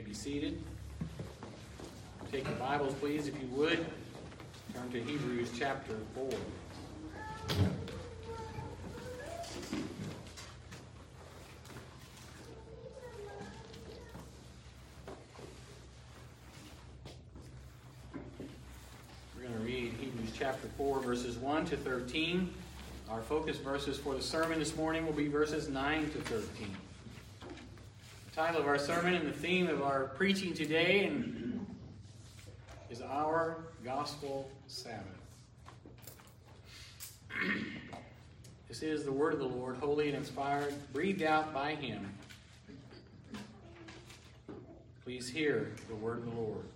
Be seated. Take your Bibles, please, if you would. Turn to Hebrews chapter 4. We're going to read Hebrews chapter 4, verses 1 to 13. Our focus verses for the sermon this morning will be verses 9 to 13. The title of our sermon and the theme of our preaching today is Our Gospel Sabbath. This is the word of the Lord, holy and inspired, breathed out by Him. Please hear the word of the Lord.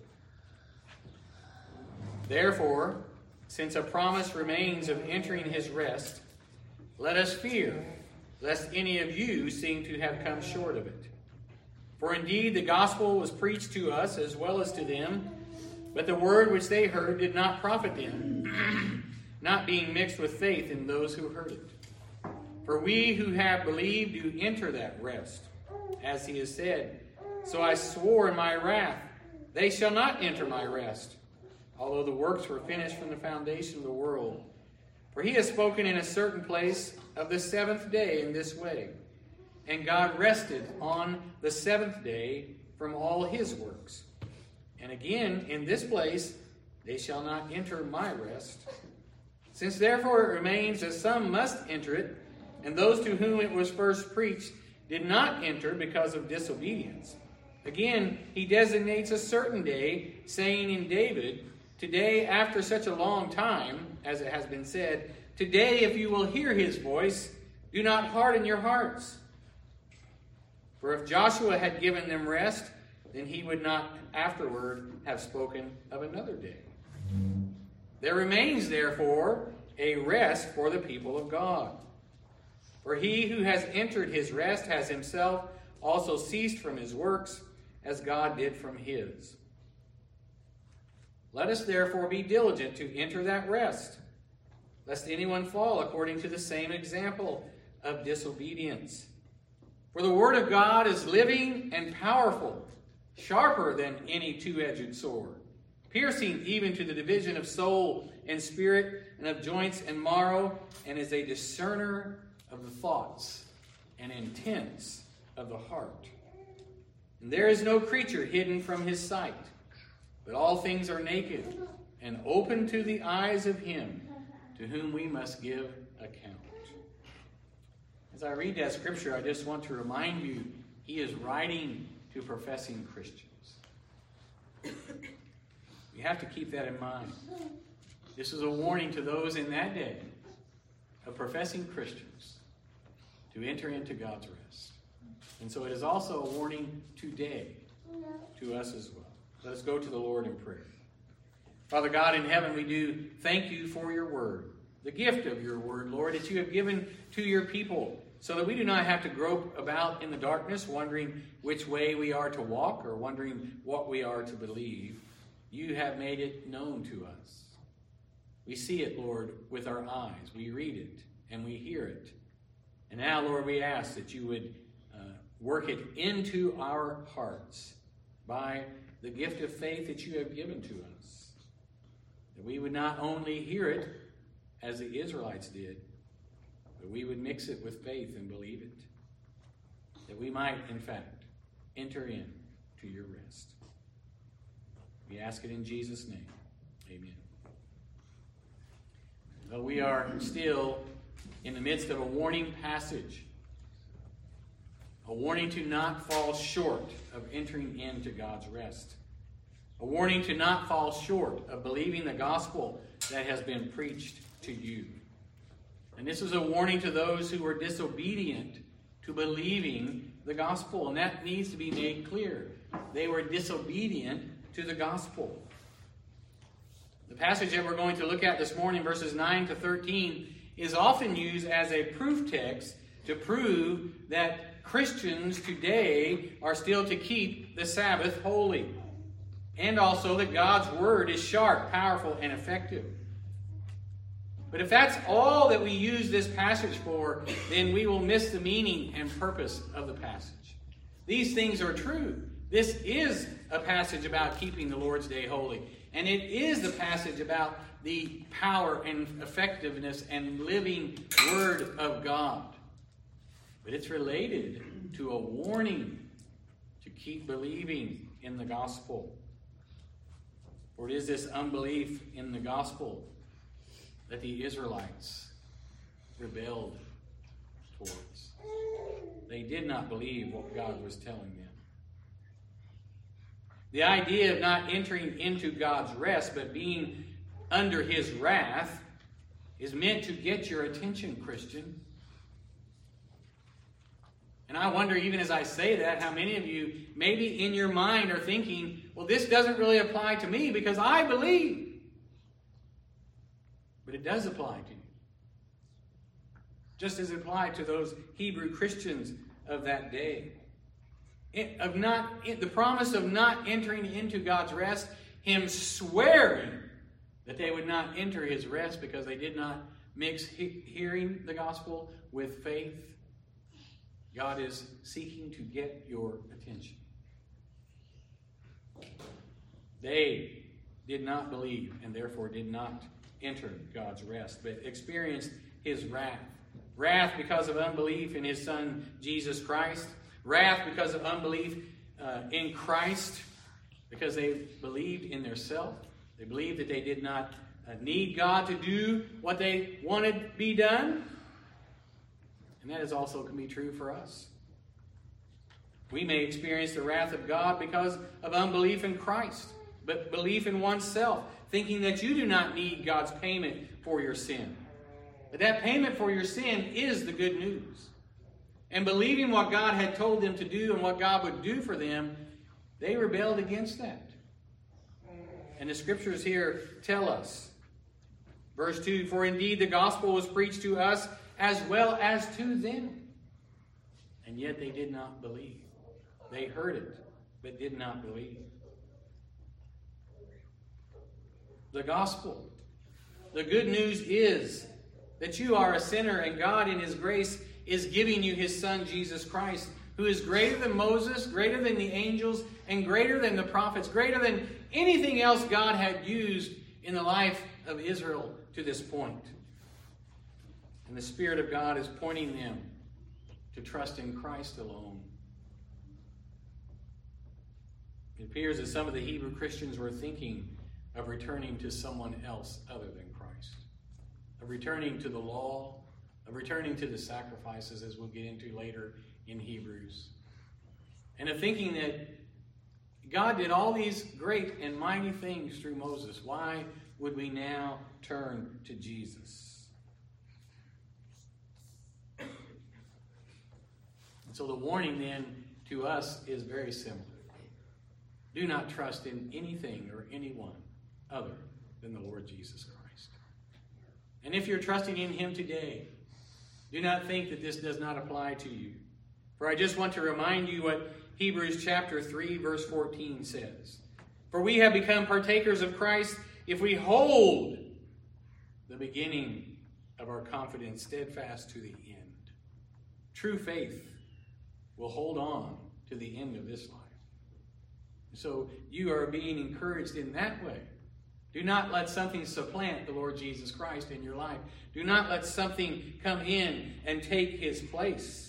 Therefore, since a promise remains of entering His rest, let us fear, lest any of you seem to have come short of it. For indeed the gospel was preached to us as well as to them, but the word which they heard did not profit them, not being mixed with faith in those who heard it. For we who have believed do enter that rest, as He has said, so I swore in my wrath, they shall not enter my rest, although the works were finished from the foundation of the world. For He has spoken in a certain place of the seventh day in this way, and God rested on the seventh day from all His works. And again, in this place, they shall not enter my rest. Since therefore it remains that some must enter it, and those to whom it was first preached did not enter because of disobedience. Again, He designates a certain day, saying in David, today after such a long time, as it has been said, today if you will hear His voice, do not harden your hearts. For if Joshua had given them rest, then he would not afterward have spoken of another day. There remains, therefore, a rest for the people of God. For he who has entered his rest has himself also ceased from his works, as God did from his. Let us therefore be diligent to enter that rest, lest anyone fall according to the same example of disobedience. For the word of God is living and powerful, sharper than any two-edged sword, piercing even to the division of soul and spirit and of joints and marrow, and is a discerner of the thoughts and intents of the heart. And there is no creature hidden from His sight, but all things are naked and open to the eyes of Him to whom we must give account. As I read that scripture, I just want to remind you, he is writing to professing Christians. You have to keep that in mind. This is a warning to those in that day of professing Christians to enter into God's rest. And so it is also a warning today to us as well. Let us go to the Lord in prayer. Father God in heaven, we do thank you for your word, the gift of your word, Lord, that you have given to your people, so that we do not have to grope about in the darkness, wondering which way we are to walk or wondering what we are to believe. You have made it known to us. We see it, Lord, with our eyes. We read it and we hear it. And now, Lord, we ask that you would work it into our hearts by the gift of faith that you have given to us. That we would not only hear it as the Israelites did, but we would mix it with faith and believe it. That we might, in fact, enter in to your rest. We ask it in Jesus' name. Amen. Well, we are still in the midst of a warning passage. A warning to not fall short of entering into God's rest. A warning to not fall short of believing the gospel that has been preached to you. And this is a warning to those who were disobedient to believing the gospel. And that needs to be made clear. They were disobedient to the gospel. The passage that we're going to look at this morning, verses 9 to 13, is often used as a proof text to prove that Christians today are still to keep the Sabbath holy. And also that God's word is sharp, powerful, and effective. But if that's all that we use this passage for, then we will miss the meaning and purpose of the passage. These things are true. This is a passage about keeping the Lord's Day holy. And it is the passage about the power and effectiveness and living Word of God. But it's related to a warning to keep believing in the gospel. For it is this unbelief in the gospel that the Israelites rebelled towards. They did not believe what God was telling them. The idea of not entering into God's rest, but being under His wrath, is meant to get your attention, Christian. And I wonder, even as I say that, how many of you maybe in your mind are thinking, well, this doesn't really apply to me because I believe. But it does apply to you. Just as it applied to those Hebrew Christians of that day. The promise of not entering into God's rest, Him swearing that they would not enter His rest because they did not mix hearing the gospel with faith. God is seeking to get your attention. They did not believe and therefore did not enter God's rest, but experienced His wrath. Wrath because of unbelief in His Son, Jesus Christ. Wrath because of unbelief in Christ, because they believed in their self. They believed that they did not need God to do what they wanted to be done. And that is also can be true for us. We may experience the wrath of God because of unbelief in Christ, but belief in oneself, thinking that you do not need God's payment for your sin. But that payment for your sin is the good news. And believing what God had told them to do and what God would do for them, they rebelled against that. And the scriptures here tell us, verse 2, for indeed the gospel was preached to us as well as to them. And yet they did not believe. They heard it, but did not believe. The gospel. The good news is that you are a sinner and God in His grace is giving you His Son, Jesus Christ, who is greater than Moses, greater than the angels, and greater than the prophets, greater than anything else God had used in the life of Israel to this point. And the Spirit of God is pointing them to trust in Christ alone. It appears that some of the Hebrew Christians were thinking of returning to someone else other than Christ, of returning to the law, of returning to the sacrifices, as we'll get into later in Hebrews, and of thinking that God did all these great and mighty things through Moses. Why would we now turn to Jesus? And so the warning then to us is very similar. Do not trust in anything or anyone other than the Lord Jesus Christ. And if you're trusting in Him today, do not think that this does not apply to you. For I just want to remind you what Hebrews chapter 3 verse 14 says. For we have become partakers of Christ if we hold the beginning of our confidence steadfast to the end. True faith will hold on to the end of this life. So you are being encouraged in that way. Do not let something supplant the Lord Jesus Christ in your life. Do not let something come in and take His place.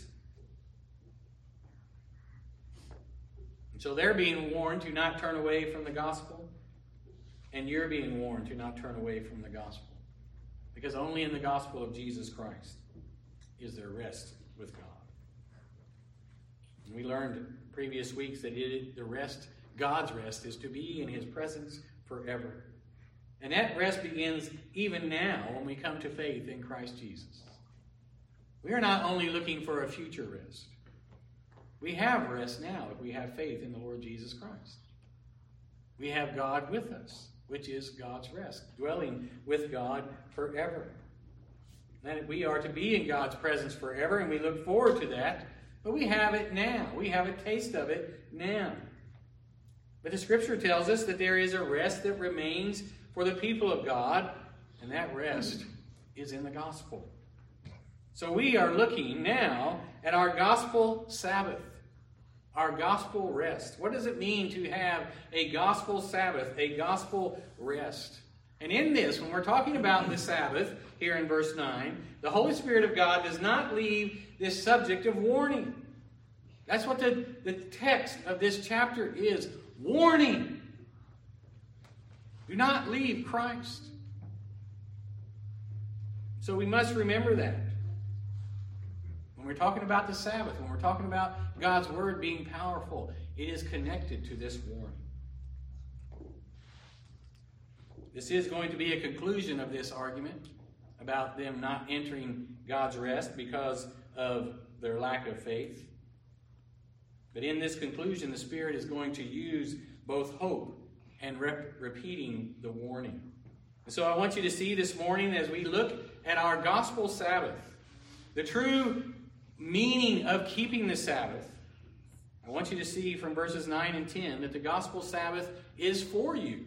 And so they're being warned to not turn away from the gospel. And you're being warned to not turn away from the gospel. Because only in the gospel of Jesus Christ is there rest with God. And we learned previous weeks that God's rest is to be in His presence forever. And that rest begins even now when we come to faith in Christ Jesus. We are not only looking for a future rest. We have rest now if we have faith in the Lord Jesus Christ. We have God with us, which is God's rest, dwelling with God forever. And we are to be in God's presence forever, and we look forward to that. But we have it now. We have a taste of it now. But the Scripture tells us that there is a rest that remains for the people of God, and that rest is in the gospel. So we are looking now at our gospel Sabbath, our gospel rest. What does it mean to have a gospel Sabbath, a gospel rest? And in this, when we're talking about the Sabbath, here in verse 9, the Holy Spirit of God does not leave this subject of warning. That's what the text of this chapter is. Warning. Do not leave Christ. So we must remember that. When we're talking about the Sabbath, when we're talking about God's Word being powerful, it is connected to this warning. This is going to be a conclusion of this argument about them not entering God's rest because of their lack of faith. But in this conclusion, the Spirit is going to use both hope and repeating the warning. And so I want you to see this morning, as we look at our gospel Sabbath, the true meaning of keeping the Sabbath. I want you to see from verses 9 and 10 that the gospel Sabbath is for you,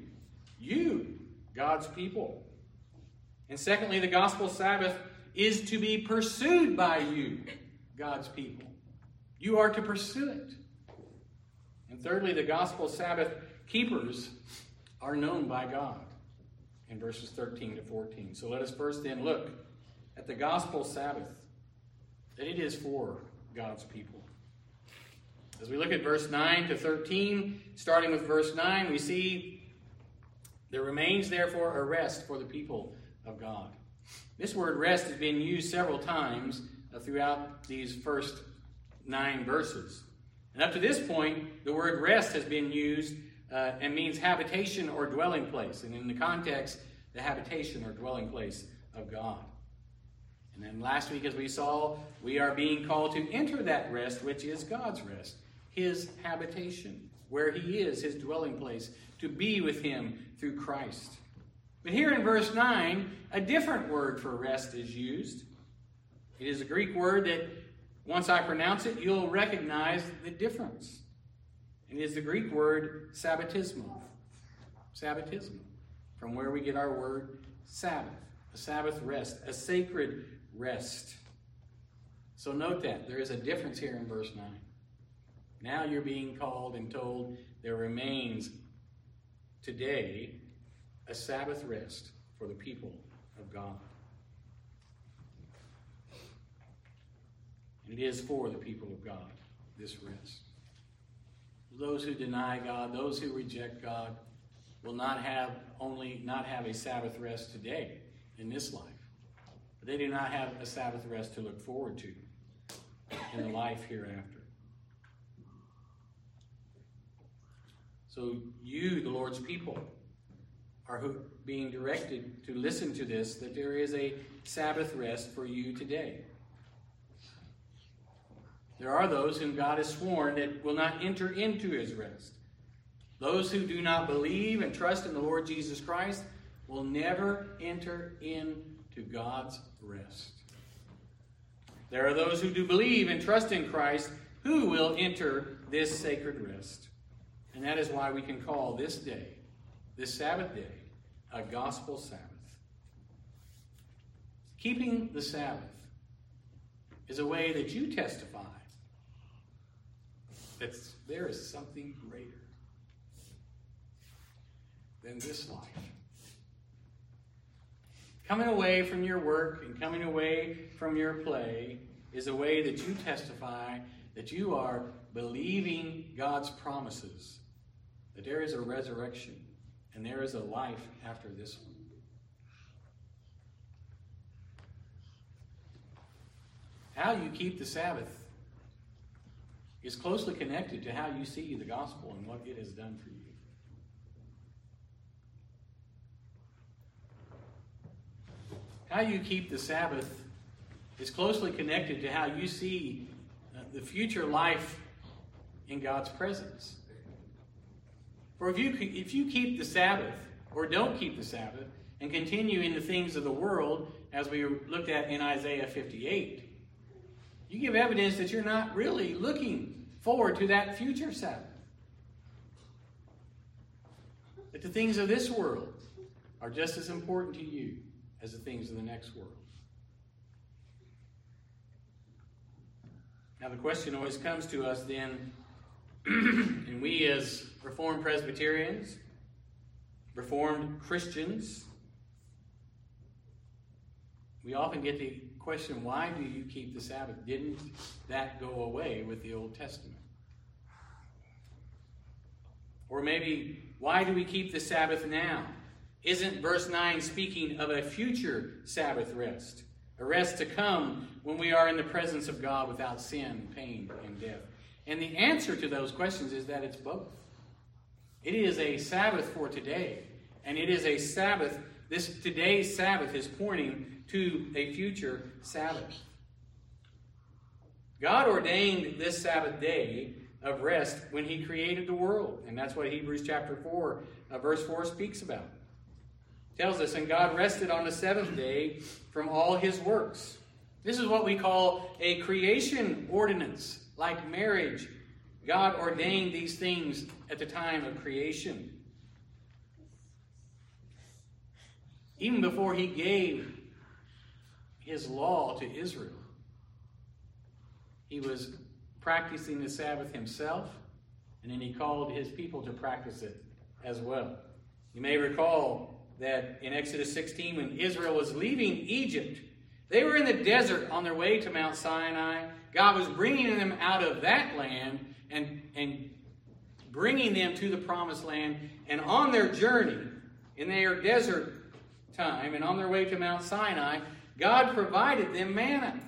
God's people. And secondly, the gospel Sabbath is to be pursued by you, God's people. You are to pursue it. And thirdly, the gospel Sabbath keepers are known by God in verses 13 to 14. So let us first then look at the gospel Sabbath, that it is for God's people. As we look at verse 9 to 13, starting with verse 9, we see there remains therefore a rest for the people of God. This word rest has been used several times throughout these first 9 verses. And up to this point, the word rest has been used and means habitation or dwelling place. And in the context, the habitation or dwelling place of God. And then last week, as we saw, we are being called to enter that rest, which is God's rest, his habitation, where he is, his dwelling place, to be with him through Christ. But here in verse 9, a different word for rest is used. It is a Greek word that, once I pronounce it, you'll recognize the difference. It is the Greek word sabbatismo. Sabbatismo, from where we get our word Sabbath. A Sabbath rest, a sacred rest. So note that. There is a difference here in verse 9. Now you're being called and told there remains today a Sabbath rest for the people of God. And it is for the people of God, this rest. Those who deny God, those who reject God, will not have a Sabbath rest today in this life. But they do not have a Sabbath rest to look forward to in the life hereafter. So you, the Lord's people, are being directed to listen to this, that there is a Sabbath rest for you today. There are those whom God has sworn that will not enter into his rest. Those who do not believe and trust in the Lord Jesus Christ will never enter into God's rest. There are those who do believe and trust in Christ who will enter this sacred rest. And that is why we can call this day, this Sabbath day, a gospel Sabbath. Keeping the Sabbath is a way that you testify that there is something greater than this life. Coming away from your work and coming away from your play is a way that you testify that you are believing God's promises, that there is a resurrection and there is a life after this one. How you keep the Sabbath is closely connected to how you see the gospel and what it has done for you. How you keep the Sabbath is closely connected to how you see the future life in God's presence. For if you keep the Sabbath or don't keep the Sabbath and continue in the things of the world, as we looked at in Isaiah 58, you give evidence that you're not really looking forward to that future Sabbath. That the things of this world are just as important to you as the things of the next world. Now the question always comes to us then, And we as Reformed Presbyterians, Reformed Christians, we often get the question, why do you keep the Sabbath? Didn't that go away with the Old Testament? Or maybe, why do we keep the Sabbath now? Isn't verse 9 speaking of a future Sabbath rest? A rest to come when we are in the presence of God without sin, pain, and death? And the answer to those questions is that it's both. It is a Sabbath for today, and it is a Sabbath. Today's Sabbath is pointing to a future Sabbath. God ordained this Sabbath day of rest when he created the world. And that's what Hebrews chapter 4, verse 4 speaks about. It tells us, and God rested on the seventh day from all his works. This is what we call a creation ordinance. Like marriage, God ordained these things at the time of creation. Even before he gave his law to Israel, he was practicing the Sabbath himself, and then he called his people to practice it as well. You may recall that in Exodus 16, when Israel was leaving Egypt, they were in the desert on their way to Mount Sinai. God was bringing them out of that land and bringing them to the promised land. And on their journey, in their desert time, and on their way to Mount Sinai, God provided them manna.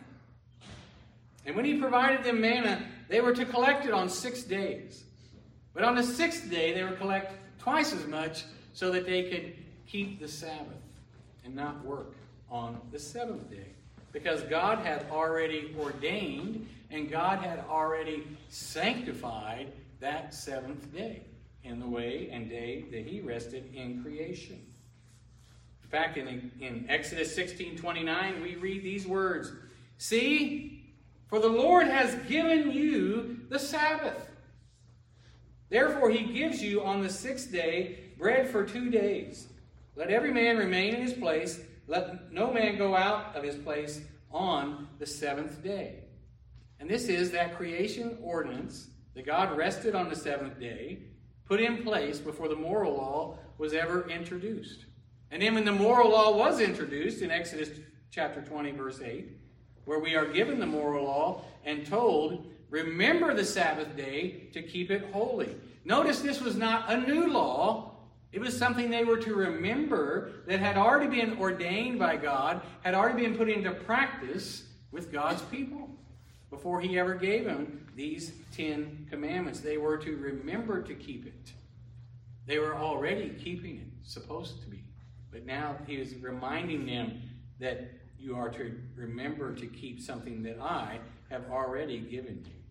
And when he provided them manna, they were to collect it on 6 days. But on the 6th day, they were to collect twice as much so that they could keep the Sabbath and not work on the 7th day. Because God had already ordained and God had already sanctified that 7th day in the way and day that he rested in creation. In fact, in Exodus 16:29, we read these words, "See, for the Lord has given you the Sabbath. Therefore he gives you on the 6th day bread for 2 days. Let every man remain in his place. Let no man go out of his place on the 7th day." And this is that creation ordinance that God rested on the 7th day, put in place before the moral law was ever introduced. And then when the moral law was introduced in Exodus chapter 20, verse 8, where we are given the moral law and told, remember the Sabbath day to keep it holy. Notice this was not a new law. It was something they were to remember that had already been ordained by God, had already been put into practice with God's people before he ever gave them these 10 commandments. They were to remember to keep it. They were already keeping it, supposed to be. But now he is reminding them that you are to remember to keep something that I have already given you.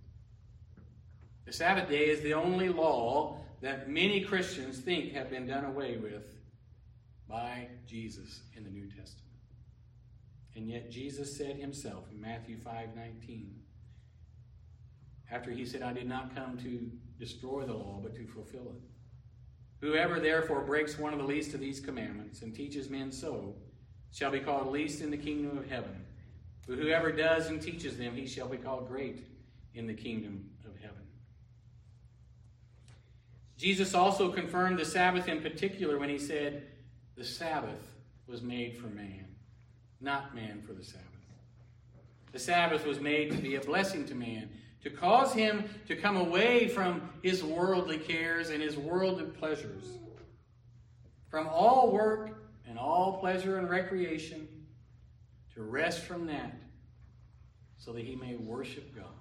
The Sabbath day is the only law that many Christians think have been done away with by Jesus in the New Testament. And yet Jesus said himself in Matthew 5:19, after he said, I did not come to destroy the law, but to fulfill it. Whoever therefore breaks one of the least of these commandments and teaches men so shall be called least in the kingdom of heaven. But whoever does and teaches them, he shall be called great in the kingdom of heaven. Jesus also confirmed the Sabbath in particular when he said, the Sabbath was made for man, not man for the Sabbath. The Sabbath was made to be a blessing to man, to cause him to come away from his worldly cares and his worldly pleasures, from all work and all pleasure and recreation, to rest from that so that he may worship God.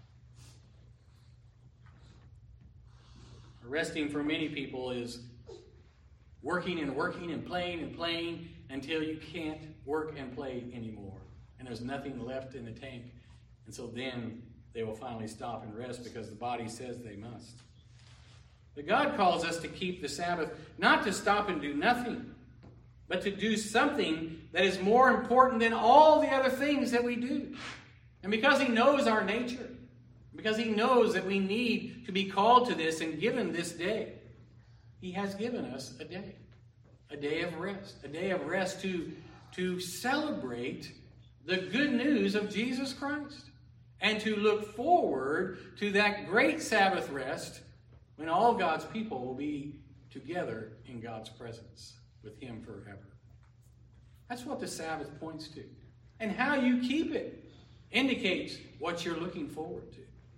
Resting for many people is working and working and playing until you can't work and play anymore. And there's nothing left in the tank. And so then they will finally stop and rest because the body says they must. But God calls us to keep the Sabbath, not to stop and do nothing, but to do something that is more important than all the other things that we do. And because he knows our nature, because he knows that we need to be called to this and given this day, he has given us a day of rest to celebrate the good news of Jesus Christ and to look forward to that great Sabbath rest when all God's people will be together in God's presence with Him forever. That's what the Sabbath points to. And how you keep it indicates what you're looking forward to.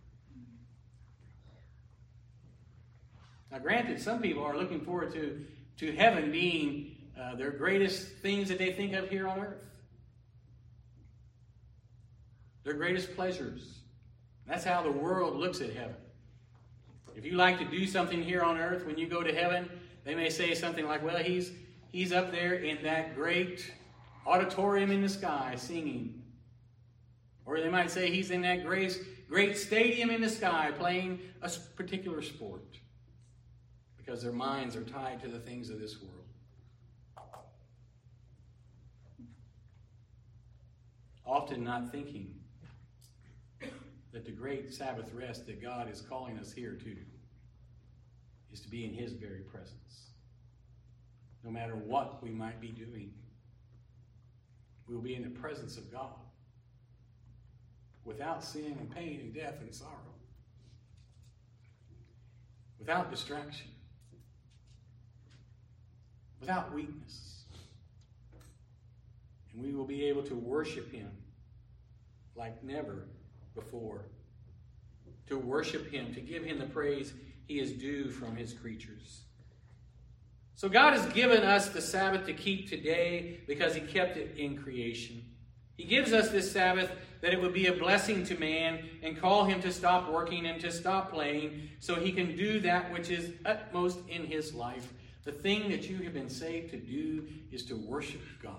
Now, granted, some people are looking forward to heaven being their greatest things that they think of here on earth. Their greatest pleasures. That's how the world looks at heaven. If you like to do something here on earth, when you go to heaven, they may say something like, well, he's up there in that great auditorium in the sky singing. Or they might say he's in that great stadium in the sky playing a particular sport. Because their minds are tied to the things of this world. Often not thinking that the great Sabbath rest that God is calling us here to is to be in His very presence. No matter what we might be doing, we will be in the presence of God without sin and pain and death and sorrow, without distraction, without weakness. And we will be able to worship Him like never before. To worship Him, to give Him the praise He is due from His creatures. So God has given us the Sabbath to keep today because He kept it in creation. He gives us this Sabbath that it would be a blessing to man and call him to stop working and to stop playing so he can do that which is utmost in his life. The thing that you have been saved to do is to worship God.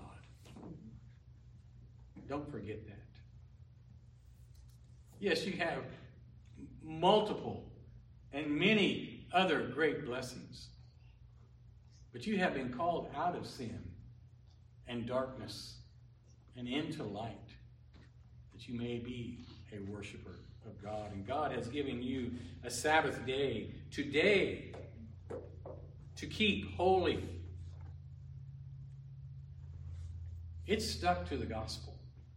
Don't forget that. Yes, you have multiple and many other great blessings. But you have been called out of sin and darkness and into light that you may be a worshiper of God. And God has given you a Sabbath day today to keep holy. It's stuck to the gospel.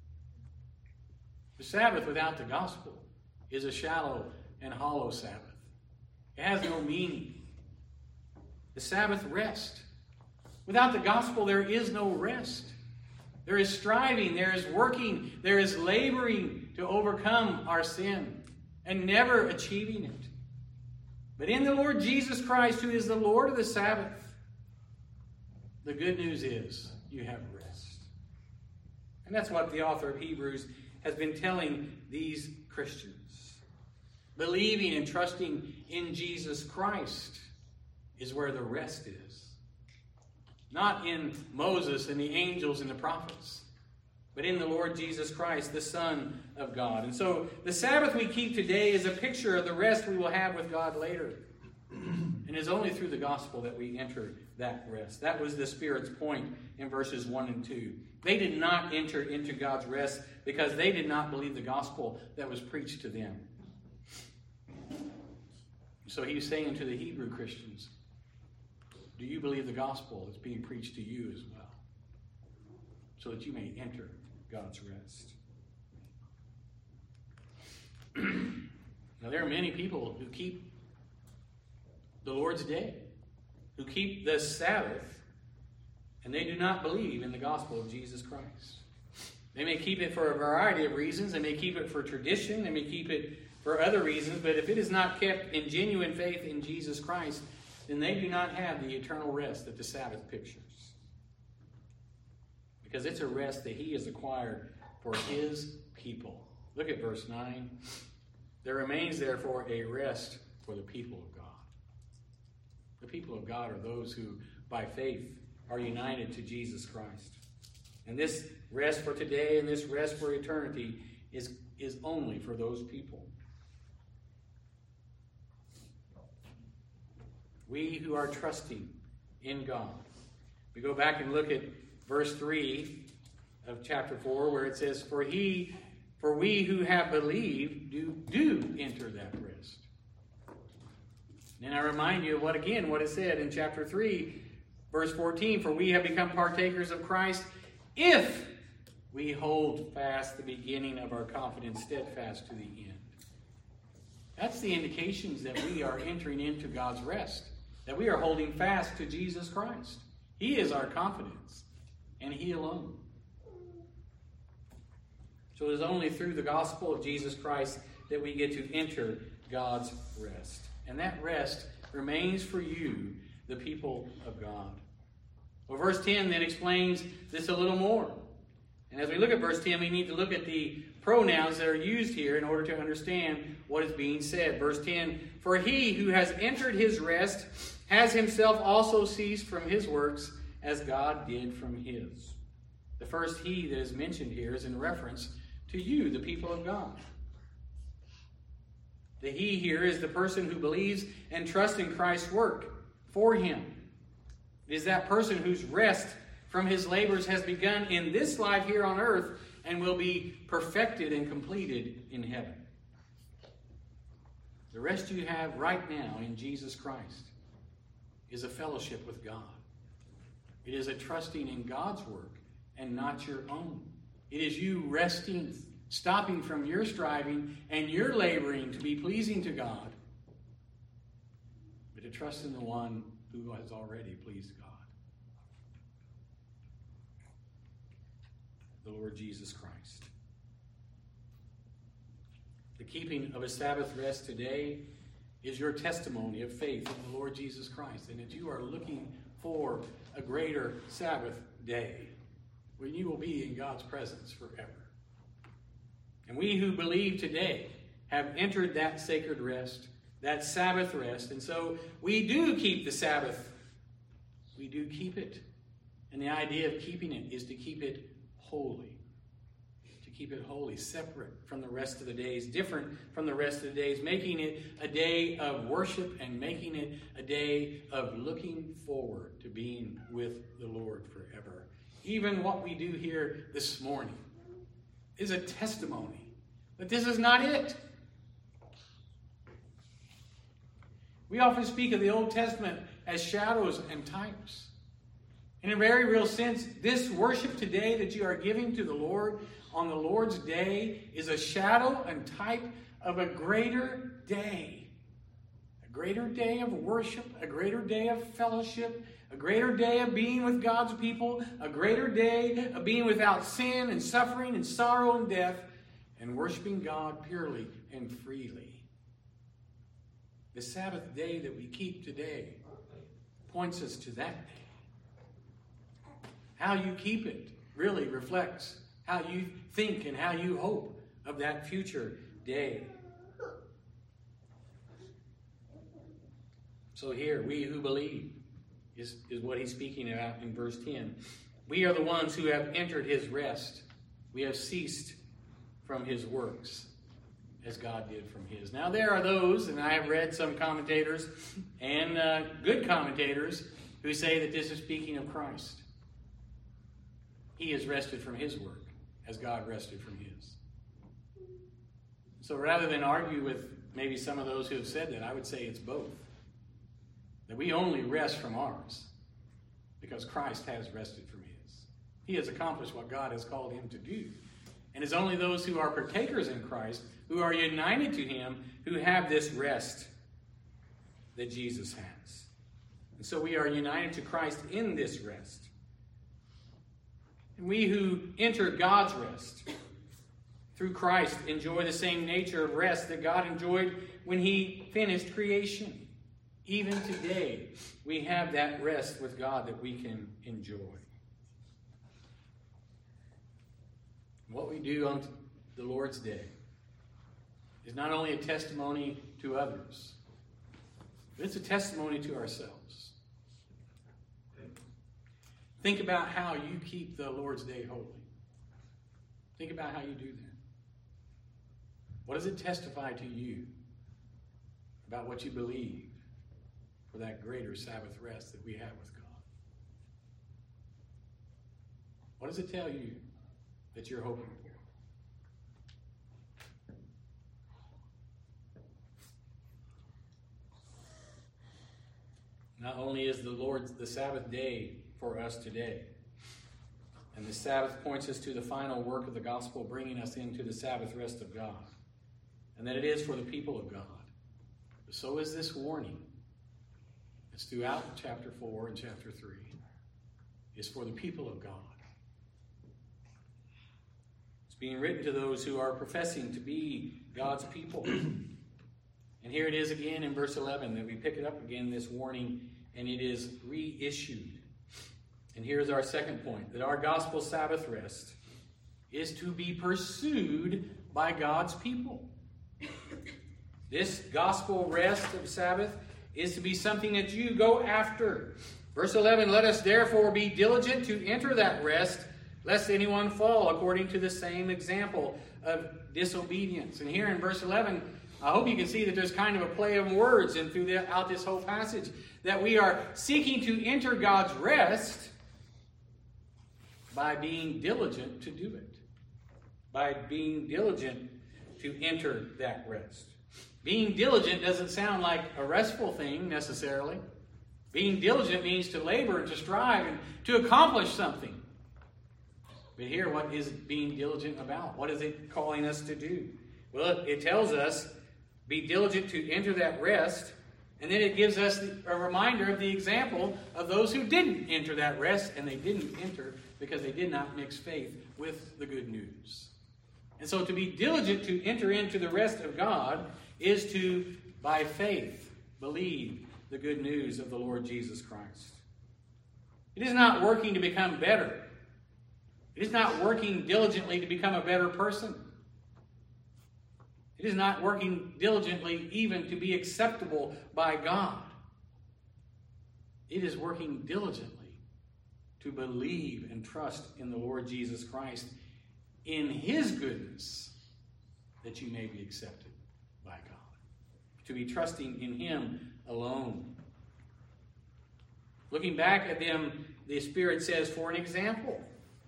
The Sabbath without the gospel is a shallow and hollow Sabbath. It has no meaning. The Sabbath rest. Without the gospel, there is no rest. There is striving, there is working, there is laboring to overcome our sin and never achieving it. But in the Lord Jesus Christ, who is the Lord of the Sabbath, the good news is you have rest. And that's what the author of Hebrews has been telling these Christians. Believing and trusting in Jesus Christ is where the rest is. Not in Moses and the angels and the prophets, but in the Lord Jesus Christ, the Son of God. And so the Sabbath we keep today is a picture of the rest we will have with God later. And it's only through the gospel that we enter that rest. That was the Spirit's point in verses 1 and 2. They did not enter into God's rest because they did not believe the gospel that was preached to them. So he's saying to the Hebrew Christians, do you believe the gospel that's being preached to you as well? So that you may enter God's rest. Now there are many people who keep the Lord's Day, who keep the Sabbath, and they do not believe in the gospel of Jesus Christ. They may keep it for a variety of reasons. They may keep it for tradition. They may keep it for other reasons. But if it is not kept in genuine faith in Jesus Christ, then they do not have the eternal rest that the Sabbath pictures. Because it's a rest that He has acquired for His people. Look at verse 9. There remains therefore a rest for the people of God. The people of God are those who, by faith, are united to Jesus Christ. And this rest for today and this rest for eternity is only for those people. We who are trusting in God. We go back and look at verse 3 of chapter 4 where it says, For we who have believed do enter that rest. And I remind you of what it said in chapter 3, verse 14, For we have become partakers of Christ if we hold fast the beginning of our confidence steadfast to the end. That's the indications that we are entering into God's rest, that we are holding fast to Jesus Christ. He is our confidence, and He alone. So it is only through the gospel of Jesus Christ that we get to enter God's rest. And that rest remains for you, the people of God. Well, verse 10 then explains this a little more. And as we look at verse 10, we need to look at the pronouns that are used here in order to understand what is being said. Verse 10, for he who has entered his rest has himself also ceased from his works as God did from his. The first he that is mentioned here is in reference to you, the people of God. The he here is the person who believes and trusts in Christ's work for him. It is that person whose rest from his labors has begun in this life here on earth and will be perfected and completed in heaven. The rest you have right now in Jesus Christ is a fellowship with God. It is a trusting in God's work and not your own. It is you resting, stopping from your striving and your laboring to be pleasing to God, but to trust in the one who has already pleased God, the Lord Jesus Christ. The keeping of a Sabbath rest today is your testimony of faith in the Lord Jesus Christ, and that you are looking for a greater Sabbath day when you will be in God's presence forever. And we who believe today have entered that sacred rest, that Sabbath rest, and so we do keep the Sabbath. We do keep it. And the idea of keeping it is to keep it holy. To keep it holy, separate from the rest of the days, different from the rest of the days, making it a day of worship and making it a day of looking forward to being with the Lord forever. Even what we do here this morning is a testimony that this is not it. We often speak of the Old Testament as shadows and types. In a very real sense, this worship today that you are giving to the Lord on the Lord's day is a shadow and type of a greater day. A greater day of worship, a greater day of fellowship, a greater day of being with God's people, a greater day of being without sin and suffering and sorrow and death, and worshiping God purely and freely. The Sabbath day that we keep today points us to that day. How you keep it really reflects how you think and how you hope of that future day. So here, we who believe is what he's speaking about in verse 10. We are the ones who have entered his rest. We have ceased from his works as God did from his. Now there are those, and I have read some commentators and good commentators who say that this is speaking of Christ. He has rested from his work as God rested from his. So rather than argue with maybe some of those who have said that, I would say it's both. That we only rest from ours because Christ has rested from his. He has accomplished what God has called him to do. And it's only those who are partakers in Christ, who are united to him, who have this rest that Jesus has. And so we are united to Christ in this rest. And we who enter God's rest through Christ enjoy the same nature of rest that God enjoyed when he finished creation. Even today, we have that rest with God that we can enjoy. What we do on the Lord's Day is not only a testimony to others, but it's a testimony to ourselves. Think about how you keep the Lord's Day holy. Think about how you do that. What does it testify to you about what you believe for that greater Sabbath rest that we have with God? What does it tell you that you're hoping for? Not only is the Sabbath day for us today And the Sabbath points us to the final work of the gospel, bringing us into the Sabbath rest of God. And that it is for the people of God. But so is this warning. It's throughout chapter 4 and chapter 3. It's for the people of God. It's being written to those who are professing to be God's people. And here it is again in verse 11 that we pick it up again, this warning, and it is reissued. And here's our second point, that our gospel Sabbath rest is to be pursued by God's people. This gospel rest of Sabbath is to be something that you go after. Verse 11, let us therefore be diligent to enter that rest, lest anyone fall according to the same example of disobedience. And here in verse 11, I hope you can see that there's kind of a play of words and throughout this whole passage, that we are seeking to enter God's rest by being diligent to do it. By being diligent to enter that rest. Being diligent doesn't sound like a restful thing necessarily. Being diligent means to labor and to strive and to accomplish something. But here, what is being diligent about? What is it calling us to do? Well, it tells us, be diligent to enter that rest. And then it gives us a reminder of the example of those who didn't enter that rest, and they didn't enter because they did not mix faith with the good news. And so to be diligent to enter into the rest of God is to, by faith, believe the good news of the Lord Jesus Christ. It is not working to become better. It is not working diligently to become a better person. It is not working diligently even to be acceptable by God. It is working diligently to believe and trust in the Lord Jesus Christ in His goodness, that you may be accepted by God. To be trusting in Him alone. Looking back at them, the Spirit says, for an example.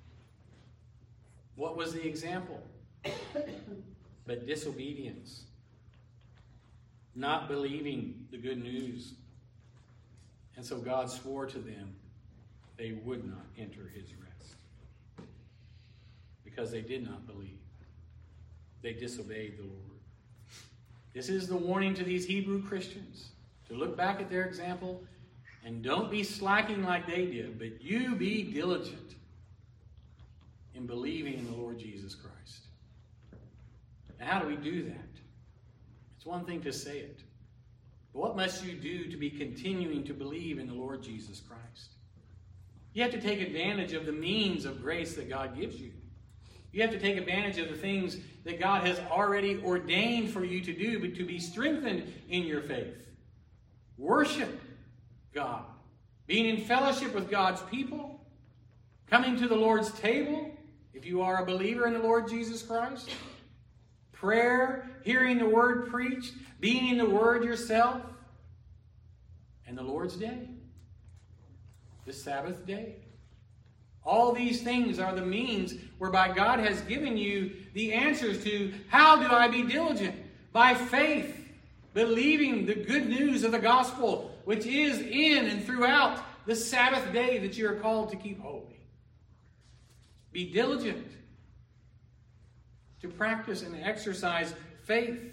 What was the example? But disobedience. Not believing the good news. And so God swore to them they would not enter His rest. Because they did not believe. They disobeyed the Lord. This is the warning to these Hebrew Christians. To look back at their example and don't be slacking like they did, but you be diligent in believing in the Lord Jesus Christ. Now, how do we do that? It's one thing to say it. But what must you do to be continuing to believe in the Lord Jesus Christ? You have to take advantage of the means of grace that God gives you. You have to take advantage of the things that God has already ordained for you to do, but to be strengthened in your faith. Worship God. Being in fellowship with God's people. Coming to the Lord's table, if you are a believer in the Lord Jesus Christ. Prayer, hearing the Word preached, being in the Word yourself. And the Lord's Day. The Sabbath day. All these things are the means whereby God has given you the answers to how do I be diligent? By faith, believing the good news of the gospel, which is in and throughout the Sabbath day that you are called to keep holy. Be diligent to practice and exercise faith.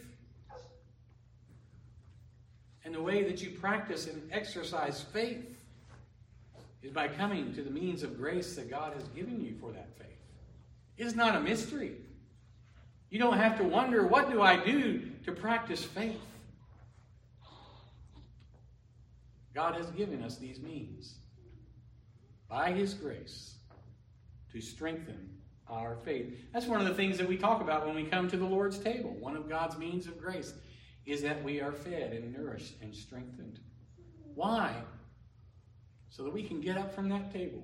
And the way that you practice and exercise faith is by coming to the means of grace that God has given you for that faith. It is not a mystery. You don't have to wonder, what do I do to practice faith? God has given us these means by His grace to strengthen our faith. That's one of the things that we talk about when we come to the Lord's table. One of God's means of grace is that we are fed and nourished and strengthened. Why? So that we can get up from that table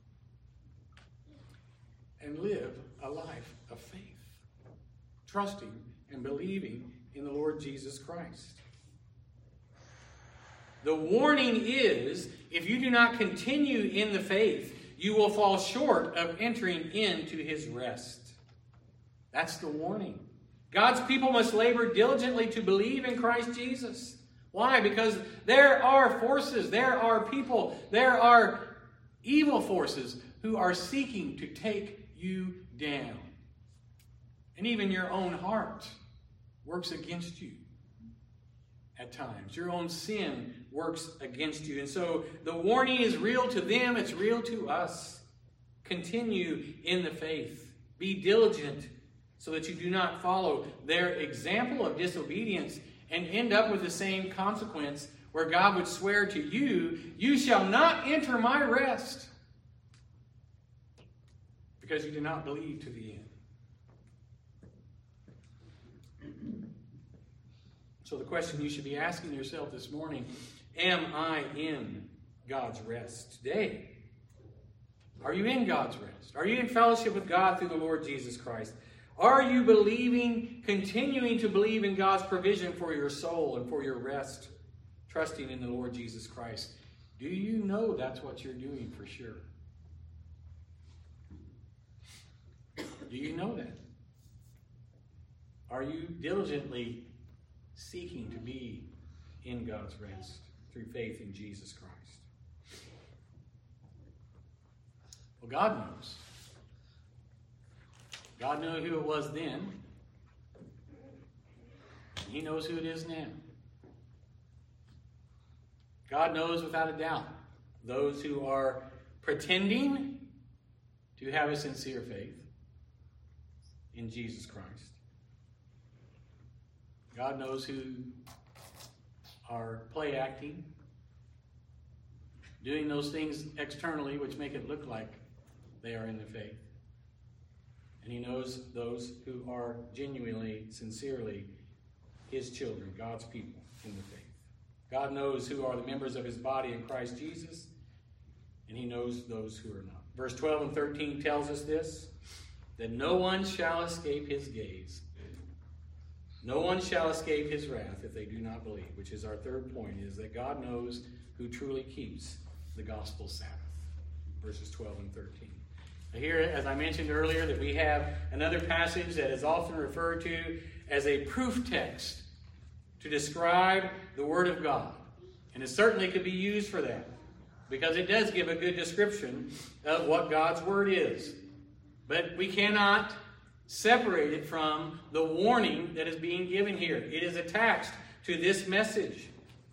and live a life of faith, trusting and believing in the Lord Jesus Christ. The warning is, if you do not continue in the faith, you will fall short of entering into His rest. That's the warning. God's people must labor diligently to believe in Christ Jesus. Why? Because there are forces, there are people, there are evil forces who are seeking to take you down. And even your own heart works against you at times. Your own sin works against you. And so the warning is real to them, it's real to us. Continue in the faith. Be diligent so that you do not follow their example of disobedience and end up with the same consequence where God would swear to you, you shall not enter my rest, because you do not believe to the end. So the question you should be asking yourself this morning, am I in God's rest today? Are you in God's rest? Are you in fellowship with God through the Lord Jesus Christ? Are you believing, continuing to believe in God's provision for your soul and for your rest, trusting in the Lord Jesus Christ? Do you know that's what you're doing for sure? Do you know that? Are you diligently seeking to be in God's rest through faith in Jesus Christ? Well, God knows. God knew who it was then. He knows who it is now. God knows without a doubt those who are pretending to have a sincere faith in Jesus Christ. God knows who are play acting, doing those things externally which make it look like they are in the faith. And he knows those who are genuinely, sincerely his children, God's people in the faith. God knows who are the members of his body in Christ Jesus, and he knows those who are not. Verse 12 and 13 tells us this, that no one shall escape his gaze. No one shall escape his wrath if they do not believe, which is our third point, is that God knows who truly keeps the gospel Sabbath. Verses 12 and 13. Here, as I mentioned earlier, that we have another passage that is often referred to as a proof text to describe the Word of God. And it certainly could be used for that, because it does give a good description of what God's Word is. But we cannot separate it from the warning that is being given here. It is attached to this message.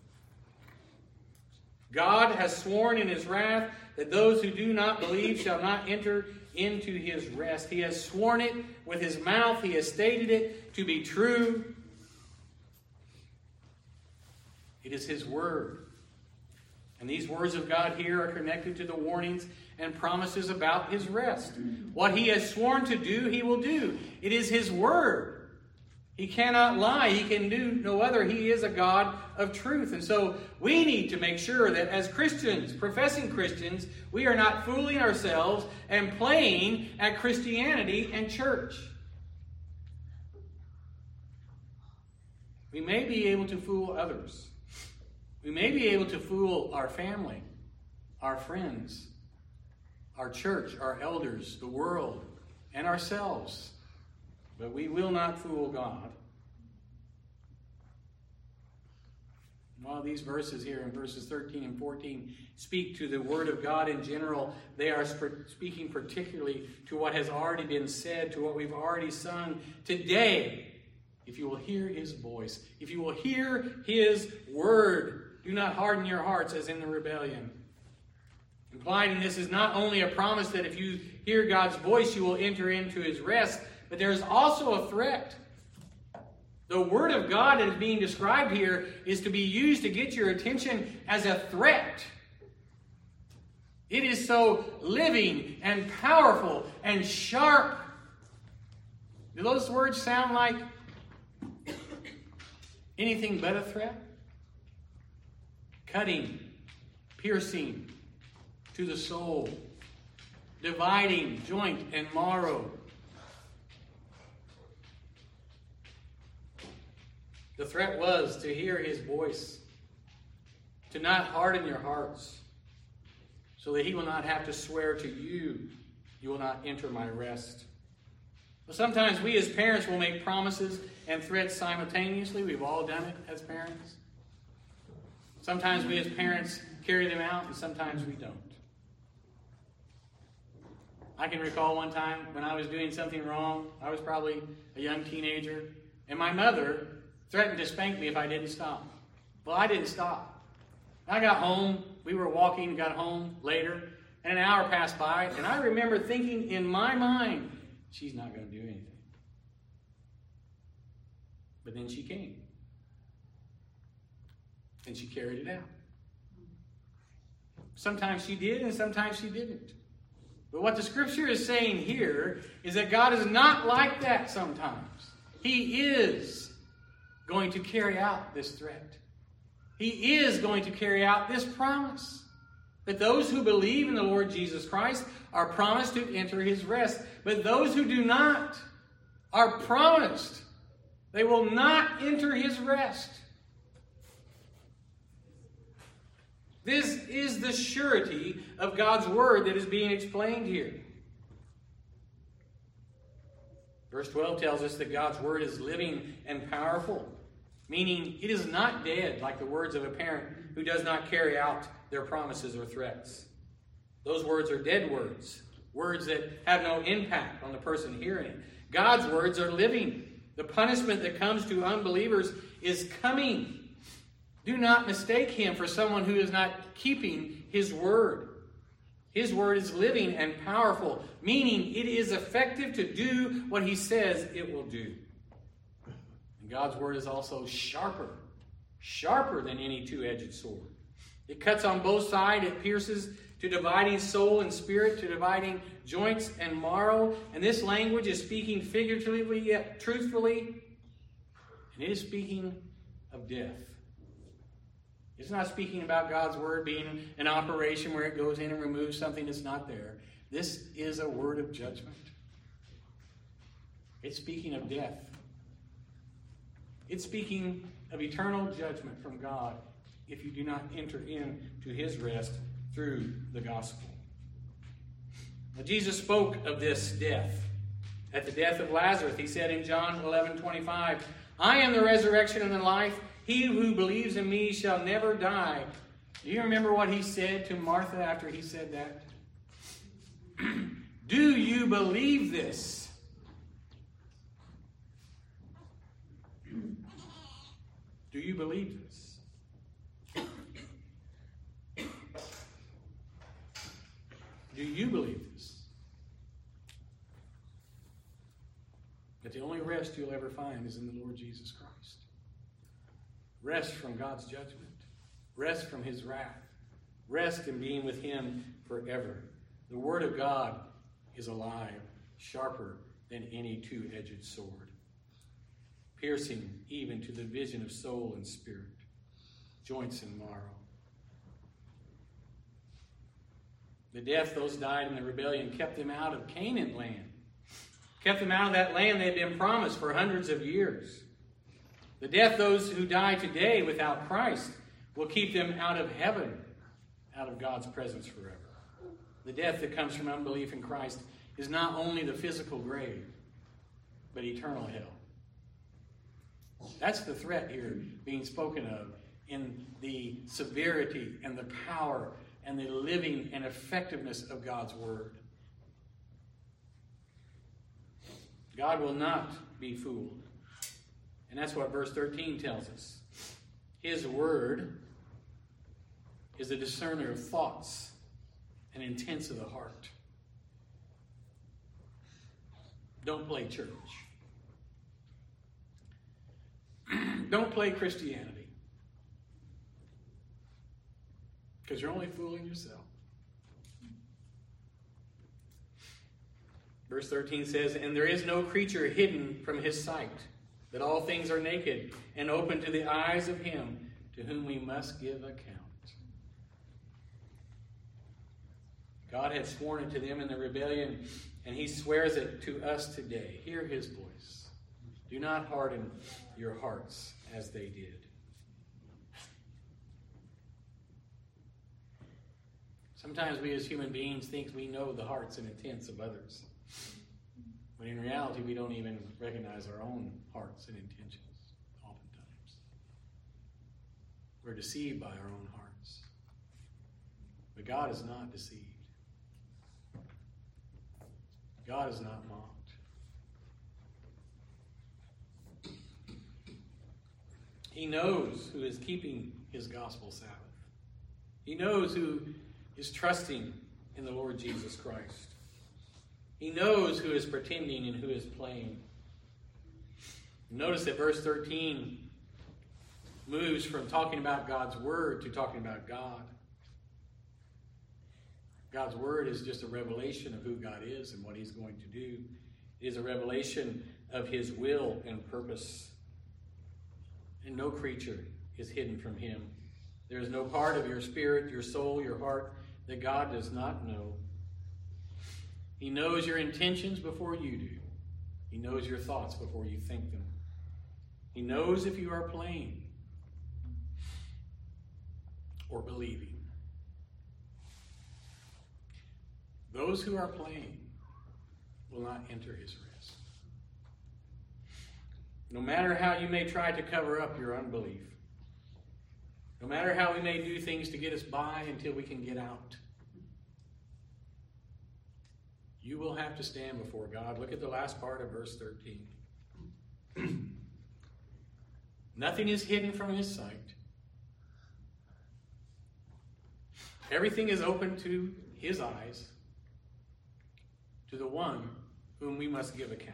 God has sworn in his wrath that those who do not believe shall not enter into his rest. He has sworn it with his mouth. He has stated it to be true. It is his word. And these words of God here are connected to the warnings and promises about his rest. What he has sworn to do, he will do. It is his word. He cannot lie. He can do no other. He is a God of truth. And so we need to make sure that as Christians, professing Christians, we are not fooling ourselves and playing at Christianity and church. We may be able to fool others. We may be able to fool our family, our friends, our church, our elders, the world, and ourselves. But we will not fool God. While these verses here in verses 13 and 14 speak to the Word of God in general, they are speaking particularly to what has already been said, to what we've already sung today. If you will hear his voice, if you will hear his word, do not harden your hearts as in the rebellion. Implied in this is not only a promise that if you hear God's voice, you will enter into his rest, but there's also a threat. The word of God that is being described here is to be used to get your attention as a threat. It is so living and powerful and sharp. Do those words sound like anything but a threat? Cutting, piercing to the soul, dividing joint and marrow. The threat was to hear his voice, to not harden your hearts, so that he will not have to swear to you, you will not enter my rest. Well, sometimes we as parents will make promises and threats simultaneously. We've all done it as parents. Sometimes we as parents carry them out, and sometimes we don't. I can recall one time when I was doing something wrong. I was probably a young teenager, and my mother threatened to spank me if I didn't stop. Well, I didn't stop. I got home. We were walking, got home later, and an hour passed by, and I remember thinking in my mind, she's not going to do anything. But then she came. And she carried it out. Sometimes she did, and sometimes she didn't. But what the Scripture is saying here is that God is not like that sometimes. He is going to carry out this threat. He is going to carry out this promise. That those who believe in the Lord Jesus Christ are promised to enter His rest. But those who do not are promised they will not enter His rest. This is the surety of God's Word that is being explained here. Verse 12 tells us that God's Word is living and powerful, meaning it is not dead like the words of a parent who does not carry out their promises or threats. Those words are dead words, words that have no impact on the person hearing it. God's words are living. The punishment that comes to unbelievers is coming. Do not mistake Him for someone who is not keeping His word. His word is living and powerful, meaning it is effective to do what He says it will do. And God's word is also sharper than any two-edged sword. It cuts on both sides. It pierces to dividing soul and spirit, to dividing joints and marrow. And this language is speaking figuratively yet truthfully. And it is speaking of death. It's not speaking about God's word being an operation where it goes in and removes something that's not there. This is a word of judgment. It's speaking of death. It's speaking of eternal judgment from God if you do not enter into His rest through the gospel. Now, Jesus spoke of this death. At the death of Lazarus, He said in John 11:25, I am the resurrection and the life. He who believes in me shall never die. Do you remember what He said to Martha after He said that? Do you believe this? Do you believe this? Do you believe this? That the only rest you'll ever find is in the Lord Jesus Christ. Rest from God's judgment. Rest from His wrath. Rest in being with Him forever. The Word of God is alive, sharper than any two-edged sword, piercing even to the division of soul and spirit, joints and marrow. The death those died in the rebellion kept them out of Canaan land. Kept them out of that land they'd been promised for hundreds of years. The death those who die today without Christ will keep them out of heaven, out of God's presence forever. The death that comes from unbelief in Christ is not only the physical grave, but eternal hell. That's the threat here being spoken of in the severity and the power and the living and effectiveness of God's word. God will not be fooled. And that's what verse 13 tells us. His word is a discerner of thoughts and intents of the heart. Don't play church. Don't play Christianity. Because you're only fooling yourself. Verse 13 says, and there is no creature hidden from His sight, but all things are naked and open to the eyes of Him to whom we must give account. God had sworn it to them in the rebellion, and He swears it to us today. Hear His voice. Do not harden your hearts as they did. Sometimes we as human beings think we know the hearts and intents of others. When in reality, we don't even recognize our own hearts and intentions oftentimes. We're deceived by our own hearts. But God is not deceived. God is not mocked. He knows who is keeping his gospel Sabbath. He knows who is trusting in the Lord Jesus Christ. He knows who is pretending and who is playing. Notice that verse 13 moves from talking about God's word to talking about God. God's word is just a revelation of who God is and what he's going to do. It is a revelation of his will and purpose. And no creature is hidden from him. There is no part of your spirit, your soul, your heart that God does not know. He knows your intentions before you do. He knows your thoughts before you think them. He knows if you are playing or believing. Those who are playing will not enter his rest. No matter how you may try to cover up your unbelief, no matter how we may do things to get us by until we can get out, you will have to stand before God. Look at the last part of verse 13. Nothing is hidden from his sight. Everything is open to his eyes, to the one whom we must give account.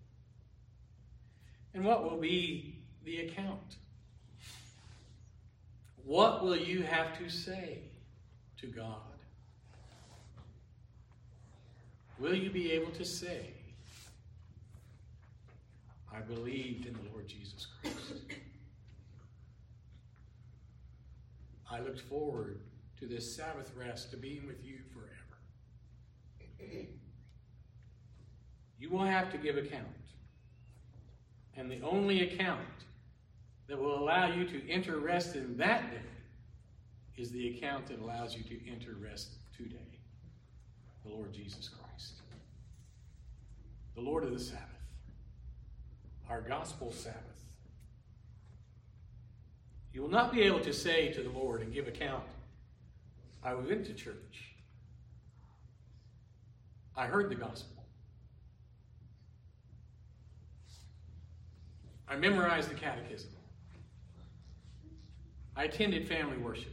And what will be the account? What will you have to say to God? Will you be able to say, I believed in the Lord Jesus Christ. I looked forward to this Sabbath rest, to being with you forever. You will have to give account. And the only account that will allow you to enter rest in that day is the account that allows you to enter rest today. The Lord Jesus Christ. The Lord of the Sabbath. Our gospel Sabbath. You will not be able to say to the Lord and give account, I went to church. I heard the gospel. I memorized the catechism. I attended family worship.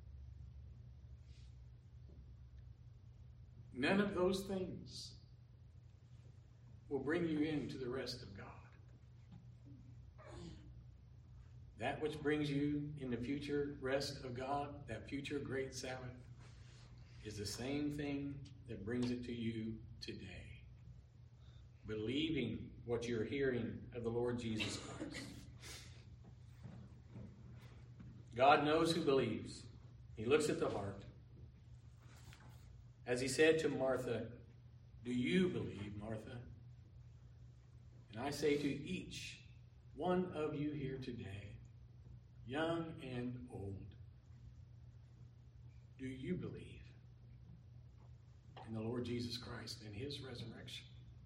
None of those things will bring you into the rest of God. That which brings you in the future rest of God, that future great Sabbath, is the same thing that brings it to you today. Believing what you're hearing of the Lord Jesus Christ. God knows who believes. He looks at the heart. As he said to Martha, do you believe, Martha? And I say to each one of you here today, young and old, do you believe in the Lord Jesus Christ and his resurrection?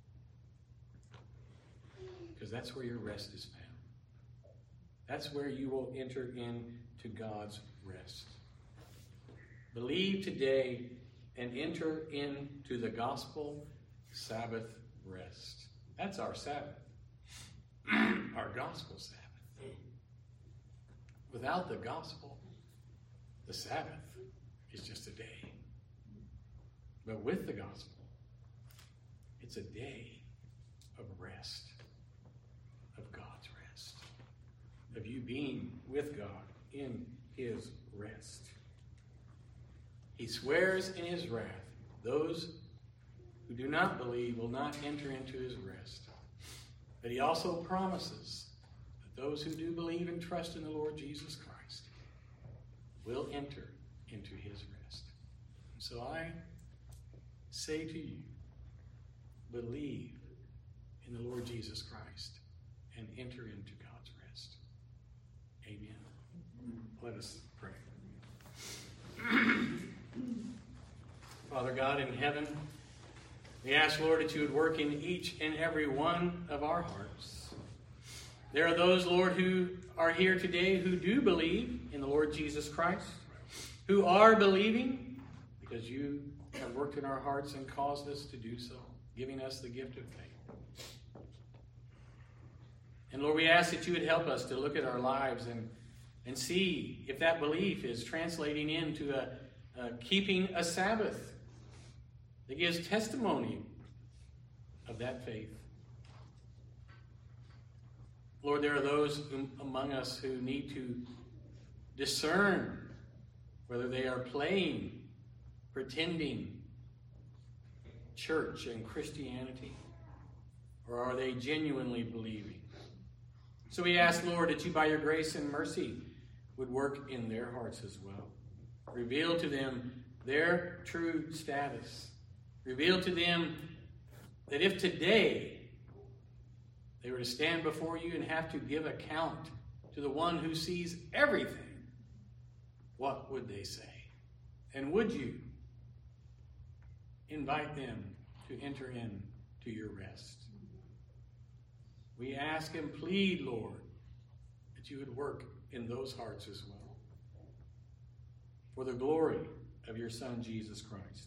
Because that's where your rest is found. That's where you will enter into God's rest. Believe today and enter into the gospel Sabbath rest. That's our Sabbath. Our gospel Sabbath. Without the gospel, the Sabbath is just a day. But with the gospel, it's a day of rest, of God's rest, of you being with God in his rest. He swears in his wrath, those who do not believe will not enter into his rest. But he also promises that those who do believe and trust in the Lord Jesus Christ will enter into his rest. So I say to you, believe in the Lord Jesus Christ and enter into God's rest. Amen. Let us pray. Father God in heaven, we ask, Lord, that you would work in each and every one of our hearts. There are those, Lord, who are here today who do believe in the Lord Jesus Christ, who are believing because you have worked in our hearts and caused us to do so. giving us the gift of faith. And Lord, we ask that you would help us to look at our lives and see if that belief is translating into keeping a Sabbath that gives testimony of that faith. Lord, there are those among us who need to discern whether they are playing, pretending church and Christianity, or are they genuinely believing? So we ask, Lord, that you by your grace and mercy would work in their hearts as well. Reveal to them their true status. Reveal to them that if today they were to stand before you and have to give account to the one who sees everything, what would they say? And would you invite them to enter into your rest? We ask and plead, Lord, that you would work in those hearts as well, for the glory of your Son, Jesus Christ.